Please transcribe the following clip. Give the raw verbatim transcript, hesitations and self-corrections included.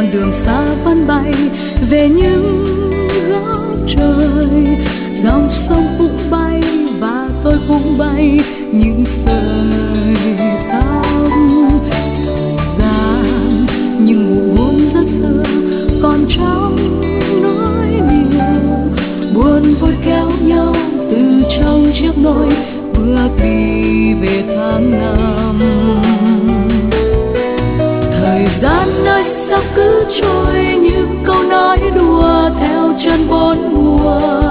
đường xa vẫn bay về những góc trời. Dòng sông cũng bay và tôi cũng bay những sợi tóc. Thời gian nhưng ngủ hôm rất thơ còn trong nỗi niềm, buồn vui kéo nhau từ trong chiếc nôi bước đi về tháng năm. Thời gian nơi sao cứ trôi như câu nói đùa theo chân bốn mùa.